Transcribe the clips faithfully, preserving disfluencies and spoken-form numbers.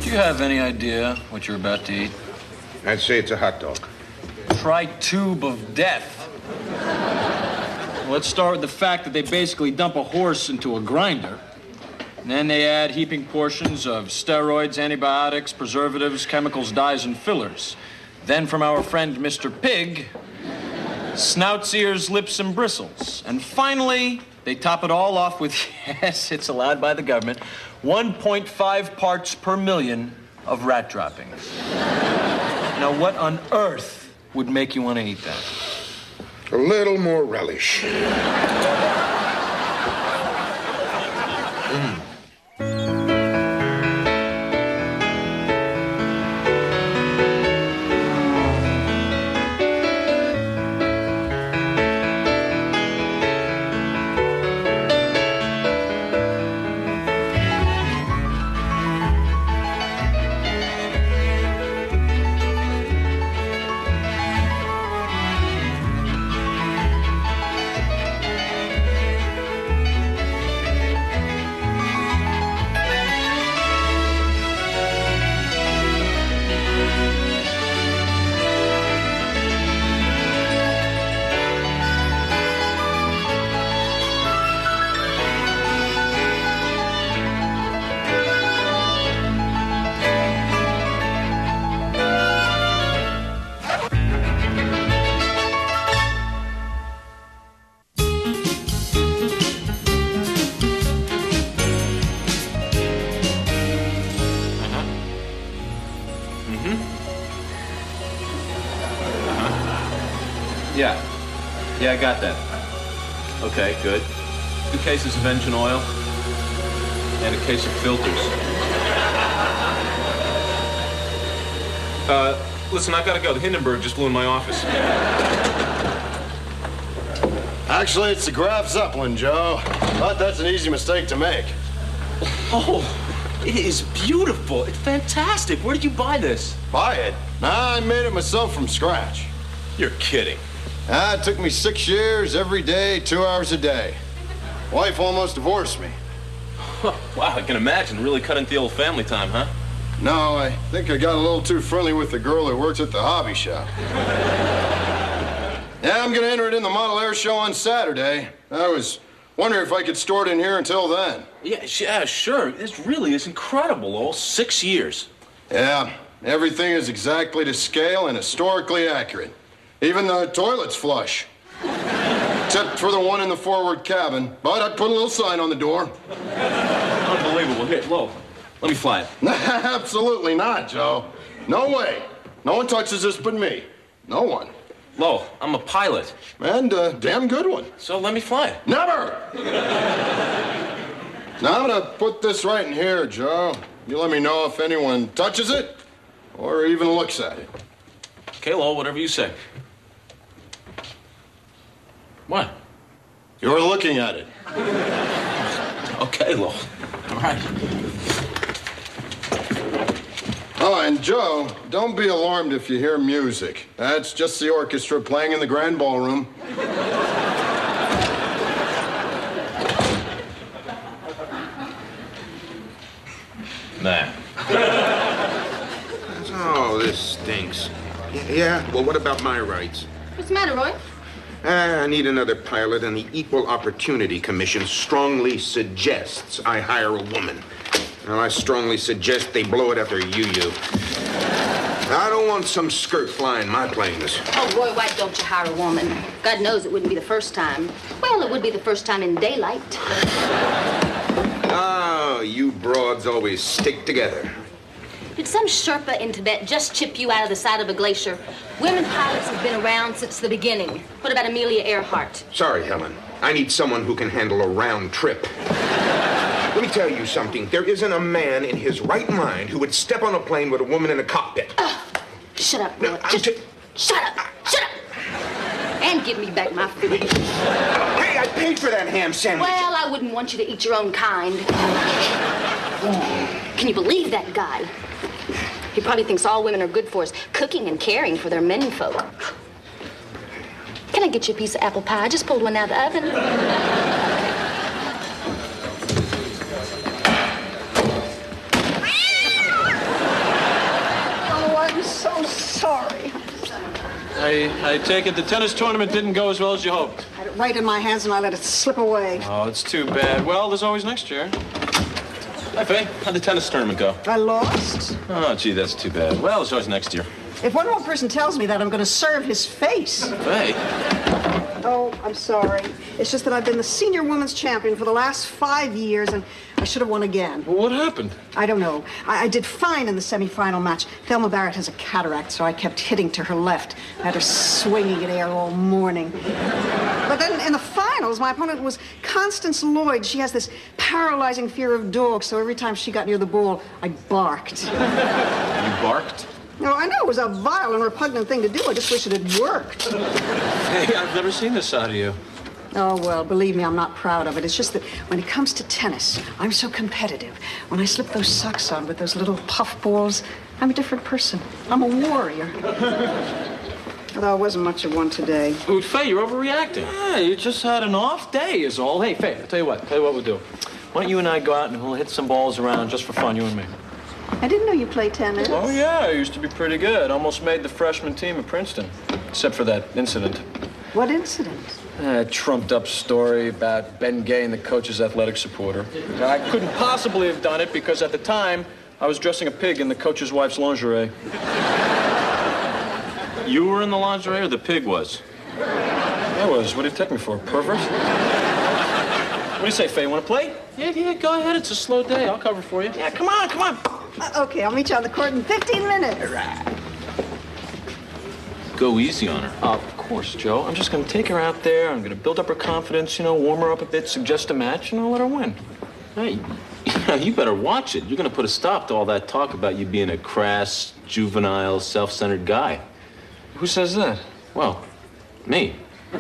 Do you have any idea what you're about to eat? I'd say it's a hot dog. Tri-tube of death. Let's start with the fact that they basically dump a horse into a grinder. And then they add heaping portions of steroids, antibiotics, preservatives, chemicals, dyes, and fillers. Then from our friend Mister Pig, snouts, ears, lips, and bristles. And finally, they top it all off with, yes, it's allowed by the government, one point five parts per million of rat droppings. Now, what on earth would make you want to eat that? A little more relish. Mm. Yeah. Yeah, I got that. Okay, good. Two cases of engine oil and a case of filters. Uh, listen, I've got to go. The Hindenburg just blew in my office. Actually, it's the Graf Zeppelin, Joe. But that's an easy mistake to make. Oh, it is beautiful. It's fantastic. Where did you buy this? Buy it? Nah, I made it myself from scratch. You're kidding. Ah, it took me six years, every day, two hours a day. Wife almost divorced me. Wow, I can imagine. Really cut into the old family time, huh? No, I think I got a little too friendly with the girl that works at the hobby shop. Yeah, I'm gonna enter it in the model air show on Saturday. I was wondering if I could store it in here until then. Yeah, yeah, sure. This really is incredible, all six years. Yeah, everything is exactly to scale and historically accurate. Even the toilet's flush. Except for the one in the forward cabin. But I put a little sign on the door. Unbelievable. Here, Lo, let me fly it. Absolutely not, Joe. No way. No one touches this but me. No one. Lo, I'm a pilot. And a damn good one. So let me fly it. Never! Now I'm gonna put this right in here, Joe. You let me know if anyone touches it or even looks at it. Okay, Lo, whatever you say. What? You're looking at it. Okay, Lo. All right. Oh, and Joe, don't be alarmed if you hear music. That's just the orchestra playing in the grand ballroom. Nah. Oh, this stinks. Yeah, well, what about my rights? What's the matter, Roy? Uh, I need another pilot, and the Equal Opportunity Commission strongly suggests I hire a woman. Now, I strongly suggest they blow it after you-you. I don't want some skirt flying my planes. Oh, Roy, why don't you hire a woman? God knows it wouldn't be the first time. Well, it would be the first time in daylight. Oh, you broads always stick together. Did some Sherpa in Tibet just chip you out of the side of a glacier? Women pilots have been around since the beginning. What about Amelia Earhart? Sorry, Helen. I need someone who can handle a round trip. Let me tell you something. There isn't a man in his right mind who would step on a plane with a woman in a cockpit. Uh, shut up, Roy. No, Just t- shut up. Shut up. And give me back my food. Hey, I paid for that ham sandwich. Well, I wouldn't want you to eat your own kind. Can you believe that guy? He probably thinks all women are good for is cooking and caring for their menfolk. Can I get you a piece of apple pie? I just pulled one out of the oven. I, I take it the tennis tournament didn't go as well as you hoped. I had it right in my hands and I let it slip away. Oh, it's too bad. Well, there's always next year. Hi, Faye. How'd the tennis tournament go? I lost. Oh, gee, that's too bad. Well, it's always next year. If one more person tells me that, I'm going to serve his face. Faye. Oh, I'm sorry. It's just that I've been the senior women's champion for the last five years, and I should have won again. Well, what happened? I don't know. I, I did fine in the semifinal match. Thelma Barrett has a cataract, so I kept hitting to her left. I had her swinging in air all morning. But then in the finals, my opponent was Constance Lloyd. She has this paralyzing fear of dogs, so every time she got near the ball, I barked. You barked? No, I know it was a vile and repugnant thing to do. I just wish it had worked. Hey, I've never seen this side of you. Oh, well, believe me, I'm not proud of it. It's just that when it comes to tennis, I'm so competitive. When I slip those socks on with those little puff balls, I'm a different person. I'm a warrior. Although I wasn't much of one today. Ooh, Faye, you're overreacting. Yeah, you just had an off day is all. Hey, Faye, I'll tell you what. Tell you what we'll do. Why don't you and I go out and we'll hit some balls around just for fun, you and me. I didn't know you played tennis. Oh, yeah, I used to be pretty good. Almost made the freshman team at Princeton. Except for that incident. What incident? A trumped-up story about Ben Gay and the coach's athletic supporter. I couldn't possibly have done it because at the time, I was dressing a pig in the coach's wife's lingerie. You were in the lingerie or the pig was? I was. What do you take me for, a pervert? What do you say, Faye? You want to play? Yeah, yeah, go ahead. It's a slow day. I'll cover for you. Yeah, come on, come on. Uh, okay, I'll meet you on the court in fifteen minutes. Go easy on her. Oh, of course, Joe. I'm just going to take her out there. I'm going to build up her confidence, you know, warm her up a bit, suggest a match, and I'll let her win. Hey, you better watch it. You're going to put a stop to all that talk about you being a crass, juvenile, self-centered guy. Who says that? Well, me.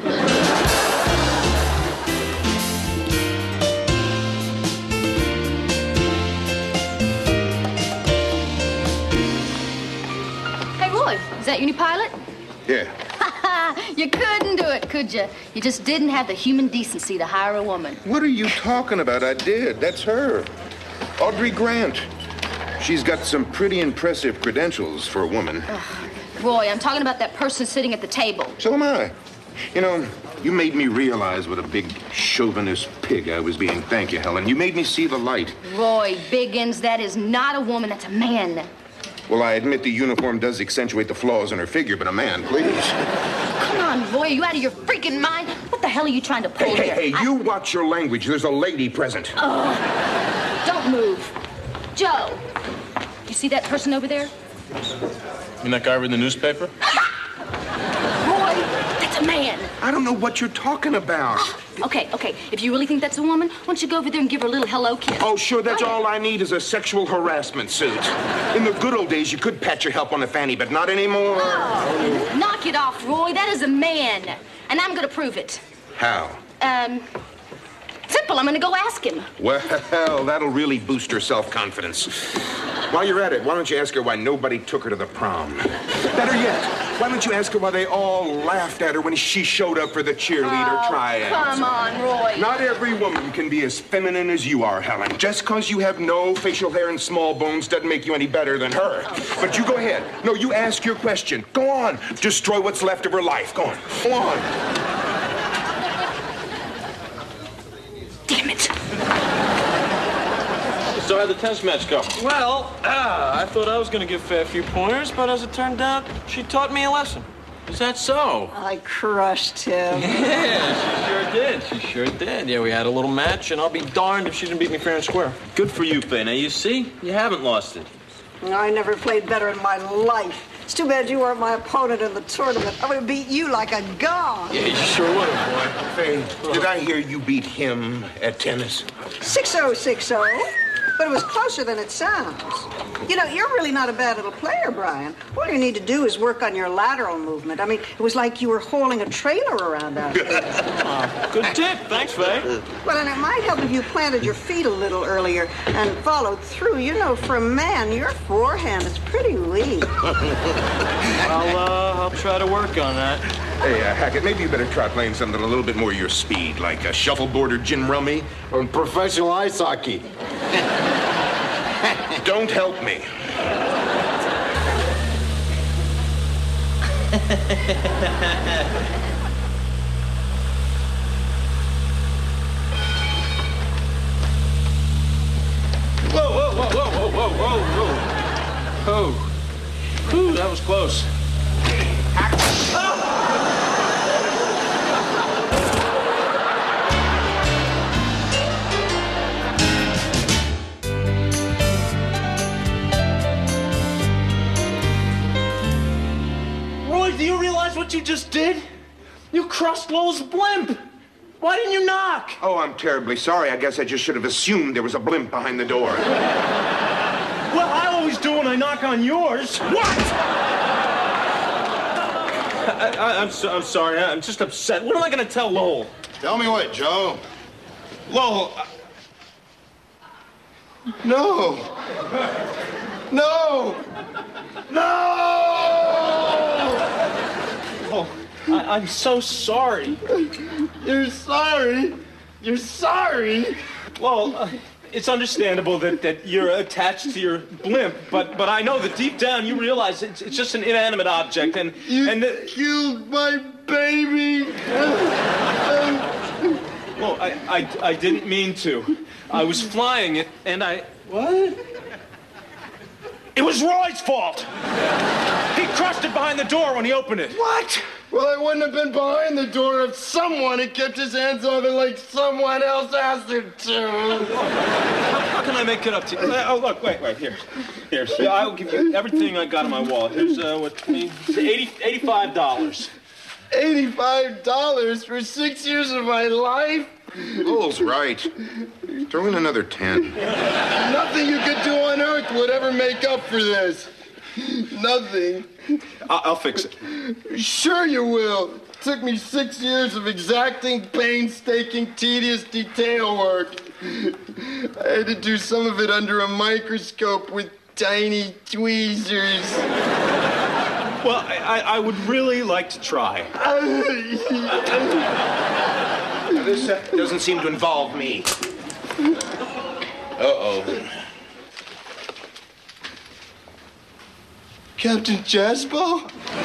Is that Unipilot? Yeah. You couldn't do it, could you? You just didn't have the human decency to hire a woman. What are you talking about? I did. That's her. Audrey Grant. She's got some pretty impressive credentials for a woman. Ugh. Roy, I'm talking about that person sitting at the table. So am I. You know, you made me realize what a big chauvinist pig I was being. Thank you, Helen. You made me see the light. Roy Biggins, that is not a woman, that's a man. Well, I admit the uniform does accentuate the flaws in her figure, but a man, please. Come on, Roy, are you out of your freaking mind? What the hell are you trying to pull Hey, here? hey, hey, I... you watch your language. There's a lady present. Oh, don't move. Joe, you see that person over there? You mean that guy reading the newspaper? Roy, that's a man. I don't know what you're talking about. Okay, okay. If you really think that's a woman, why don't you go over there and give her a little hello kiss? Oh, sure, that's all I need is a sexual harassment suit. In the good old days, you could pat your help on the fanny, but not anymore. Oh, knock it off, Roy. That is a man. And I'm going to prove it. How? Um, simple. I'm going to go ask him. Well, that'll really boost her self-confidence. While you're at it, why don't you ask her why nobody took her to the prom? Better yet, why don't you ask her why they all laughed at her when she showed up for the cheerleader Oh, tryouts? come on, Roy. Not every woman can be as feminine as you are, Helen. Just because you have no facial hair and small bones doesn't make you any better than her. But you go ahead. No, you ask your question. Go on. Destroy what's left of her life. Go on. Go on. Damn it. So how'd the tennis match go? Well, ah, I thought I was going to give Faye a few pointers, but as it turned out, she taught me a lesson. Is that so? I crushed him. Yeah, she sure did. She sure did. Yeah, we had a little match, and I'll be darned if she didn't beat me fair and square. Good for you, Faye. Now, you see, you haven't lost it. I never played better in my life. It's too bad you weren't my opponent in the tournament. I would have beat you like a gong. Yeah, you sure would have, boy. Faye, did I hear you beat him at tennis? six oh, six oh. But it was closer than it sounds. You know, you're really not a bad little player, Brian. All you need to do is work on your lateral movement. I mean, it was like you were hauling a trailer around out there. Uh, good tip. Thanks, Faye. Well, and it might help if you planted your feet a little earlier and followed through. You know, for a man, your forehand is pretty weak. I'll, uh, I'll try to work on that. Hey, uh, Hackett, maybe you better try playing something a little bit more your speed, like a shuffleboard or gin rummy. Or professional ice hockey. Don't help me. Whoa, whoa, whoa, whoa, whoa, whoa, whoa, whoa. Oh. Whew, that was close. Roy, do you realize what you just did? You crushed Lowell's blimp. Why didn't you knock? Oh, I'm terribly sorry. I guess I just should have assumed there was a blimp behind the door. Well, I always do when I knock on yours. What? I, I, I'm, so, I'm sorry. I'm just upset. What am I going to tell Lowell? Tell me what, Joe? Lowell, I... No. No. No! Oh, I, I'm so sorry. You're sorry? You're sorry? Well, uh, it's understandable that, that you're attached to your blimp, but but I know that deep down you realize it's, it's just an inanimate object, and You and uh, killed my baby. well, I, I I didn't mean to. I was flying it, and I What? it was Roy's fault. He crushed it behind the door when he opened it. What? Well, I wouldn't have been behind the door if someone had kept his hands off it like someone else asked him to. How can I make it up to you? Oh, look, wait, wait, here. Here, see, I'll give you everything I got in my wallet. Here's, uh, what, eighty, eighty-five dollars. eighty-five dollars for six years of my life? Lowell's right. Throw in another ten. Nothing you could do on earth would ever make up for this. Nothing. I'll, I'll fix it. Sure you will. It took me six years of exacting, painstaking, tedious detail work. I had to do some of it under a microscope with tiny tweezers. Well, I, I, I would really like to try. Now, this uh, doesn't seem to involve me. Uh-oh. Captain Jaspo?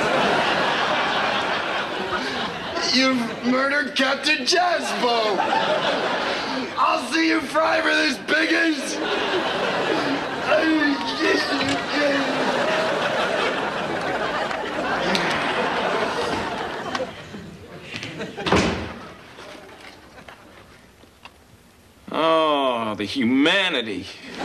You've murdered Captain Jaspo! I'll see you fry for this, biggest! Oh, the humanity.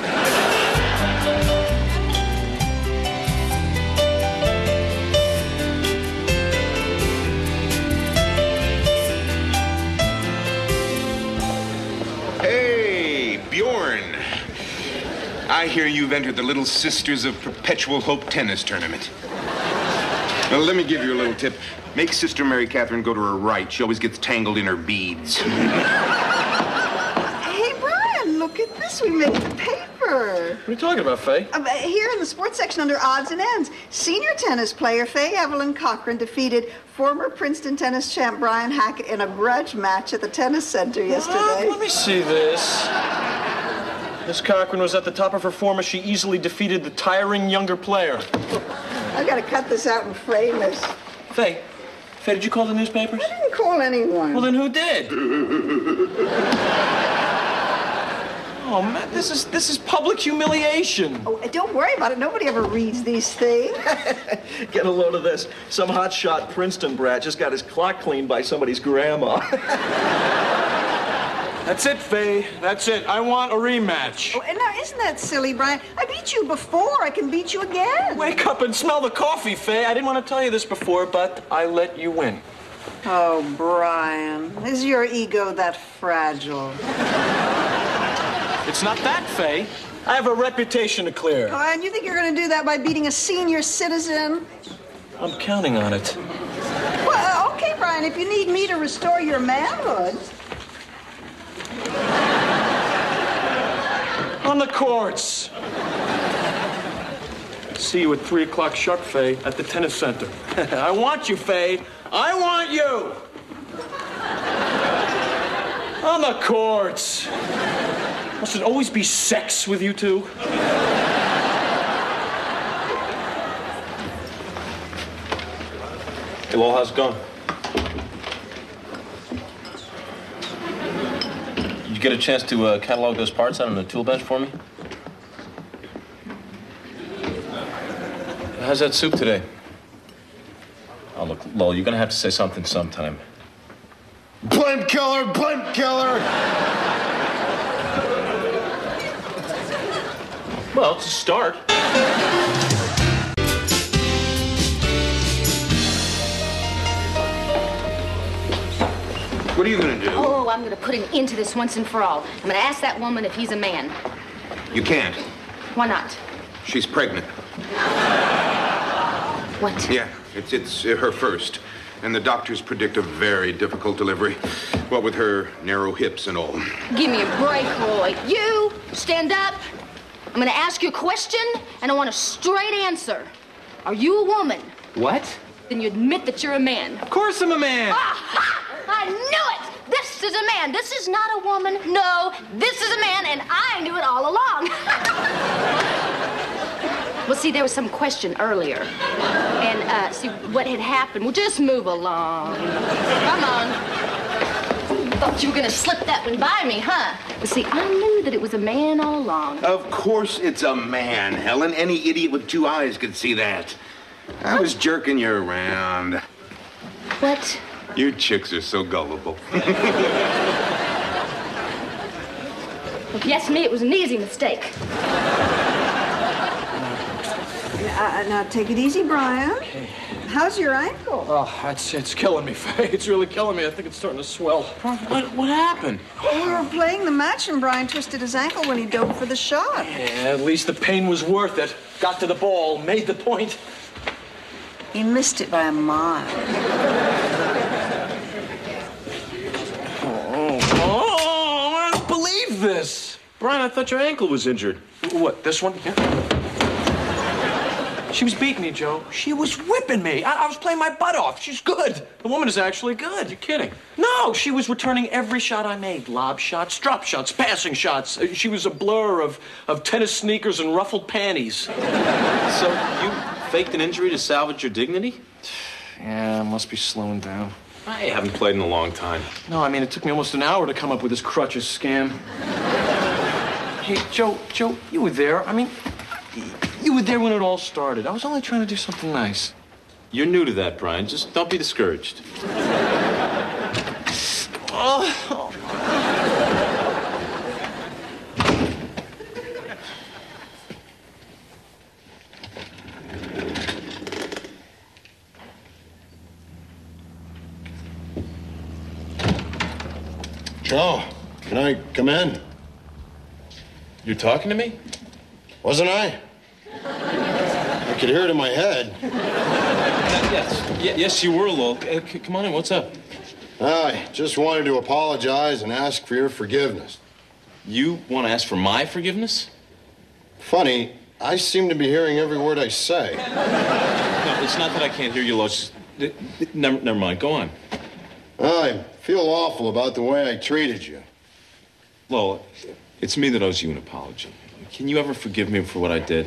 Hey, Bjorn. I hear you've entered the Little Sisters of Perpetual Hope tennis tournament. Well, let me give you a little tip. Make Sister Mary Catherine go to her right. She always gets tangled in her beads. Hey, Brian, look at this. We made the paper. What are you talking about, Faye? Uh, here in the sports section under odds and ends, senior tennis player Faye Evelyn Cochran defeated former Princeton tennis champ Brian Hackett in a grudge match at the tennis center yesterday. Uh, let me see this. Miss Cochran was at the top of her form as she easily defeated the tiring younger player. I've got to cut this out and frame this. Faye, Faye, did you call the newspapers? I didn't call anyone. Well, then who did? Oh, man, this is this is public humiliation. Oh, don't worry about it. Nobody ever reads these things. Get a load of this. Some hotshot Princeton brat just got his clock cleaned by somebody's grandma. That's it, Faye. That's it. I want a rematch. Oh, and now, isn't that silly, Brian? I beat you before. I can beat you again. Wake up and smell the coffee, Faye. I didn't want to tell you this before, but I let you win. Oh, Brian, is your ego that fragile? It's not that, Faye. I have a reputation to clear. Oh, and you think you're going to do that by beating a senior citizen? I'm counting on it. Well, uh, okay, Brian, if you need me to restore your manhood. On the courts. See you at three o'clock sharp, Faye, at the tennis center. I want you, Faye. I want you. On the courts. Must it always be sex with you two? Hey, Lowell, how's it going? Did you get a chance to uh, catalog those parts out on the tool bench for me? How's that soup today? Oh, look, Lowell, you're gonna have to say something sometime. Blimp killer, blimp killer! Well, it's a start. What are you gonna do? Oh, I'm gonna put an end to this once and for all. I'm gonna ask that woman if he's a man. You can't. Why not? She's pregnant. What? Yeah, it's, it's uh, her first. And the doctors predict a very difficult delivery. What with her narrow hips and all. Give me a break, Roy. You, stand up. I'm gonna ask you a question, and I want a straight answer. Are you a woman? What? Then you admit that you're a man. Of course I'm a man. Aha! I knew it! This is a man. This is not a woman. No, this is a man, and I knew it all along. Well, see, there was some question earlier. And, uh, see, what had happened... Well, just move along. Come on. Thought you were gonna slip that one by me, huh? But see, I knew that it was a man all along. Of course it's a man, Helen. Any idiot with two eyes could see that. I was jerking you around. What? You chicks are so gullible. If you ask me, it was an easy mistake. Uh, now, take it easy, Brian. How's your ankle? Oh, it's, it's killing me, Faye. It's really killing me. I think it's starting to swell. What, what happened? We were playing the match, and Brian twisted his ankle when he dove for the shot. Yeah, at least the pain was worth it. Got to the ball, made the point. He missed it by a mile. Oh, oh, I don't believe this. Brian, I thought your ankle was injured. What, this one? Yeah. She was beating me, Joe. She was whipping me. I, I was playing my butt off. She's good. The woman is actually good. You're kidding. No, she was returning every shot I made. Lob shots, drop shots, passing shots. Uh, She was a blur of, of tennis sneakers and ruffled panties. So you faked an injury to salvage your dignity? Yeah, I must be slowing down. I haven't played in a long time. No, I mean, it took me almost an hour to come up with this crutches scam. Hey, Joe, Joe, you were there. I mean, you were there when it all started. I was only trying to do something nice. You're new to that, Brian. Just don't be discouraged. Oh. Joe, can I come in? You're talking to me? Wasn't I? I could hear it in my head. Yes. Y- yes, you were, Lowell. Uh, c- come on in. What's up? I just wanted to apologize and ask for your forgiveness. You want to ask for my forgiveness? Funny, I seem to be hearing every word I say. No, it's not that I can't hear you, Lowell. Just, uh, never, never mind. Go on. I feel awful about the way I treated you. Lowell, it's me that owes you an apology. Can you ever forgive me for what I did?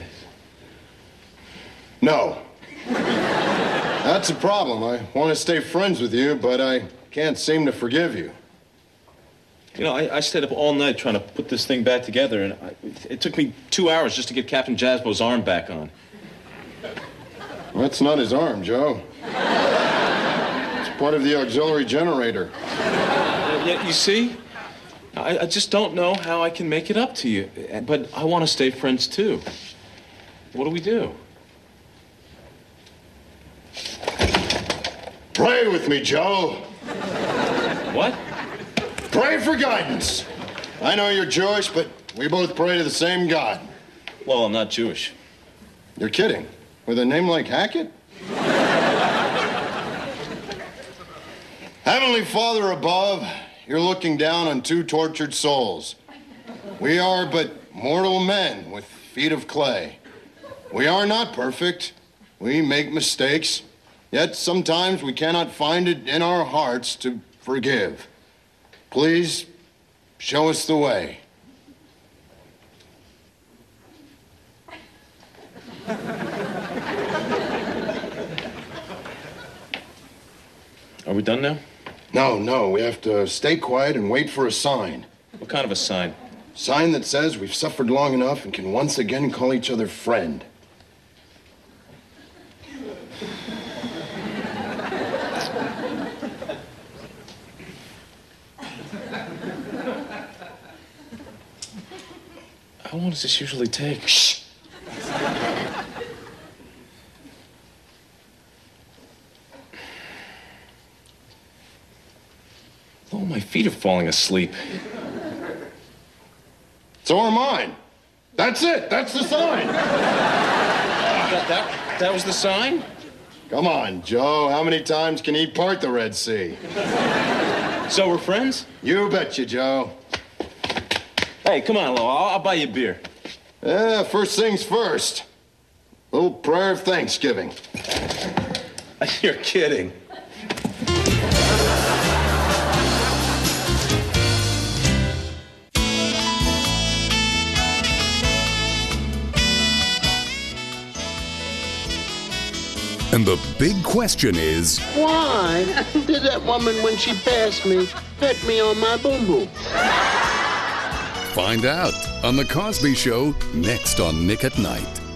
No. That's a problem. I want to stay friends with you, but I can't seem to forgive you. You know, I, I stayed up all night trying to put this thing back together, and I, it took me two hours just to get Captain Jasbo's arm back on. That's not his arm, Joe. It's part of the auxiliary generator. Uh, yeah, you see? I, I just don't know how I can make it up to you. But I want to stay friends, too. What do we do? Pray with me, Joe. What? Pray for guidance. I know you're Jewish, but we both pray to the same God. Well, I'm not Jewish. You're kidding. With a name like Hackett? Heavenly Father above, you're looking down on two tortured souls. We are but mortal men with feet of clay. We are not perfect. We make mistakes. Yet sometimes we cannot find it in our hearts to forgive. Please show us the way. we done now? No, no, we have to stay quiet and wait for a sign. What kind of a sign? Sign that says we've suffered long enough and can once again call each other friend. How long does this usually take? Shh! Oh, my feet are falling asleep. So are mine. That's it. That's the sign. That, that, that was the sign? Come on, Joe. How many times can he part the Red Sea? So we're friends? You betcha, Joe. Hey, come on, Lo. I'll, I'll buy you a beer. Yeah, first things first. Little prayer of Thanksgiving. You're kidding. And the big question is, why did that woman, when she passed me, pet me on my boom-boom? find out on The Cosby Show next on Nick at Night.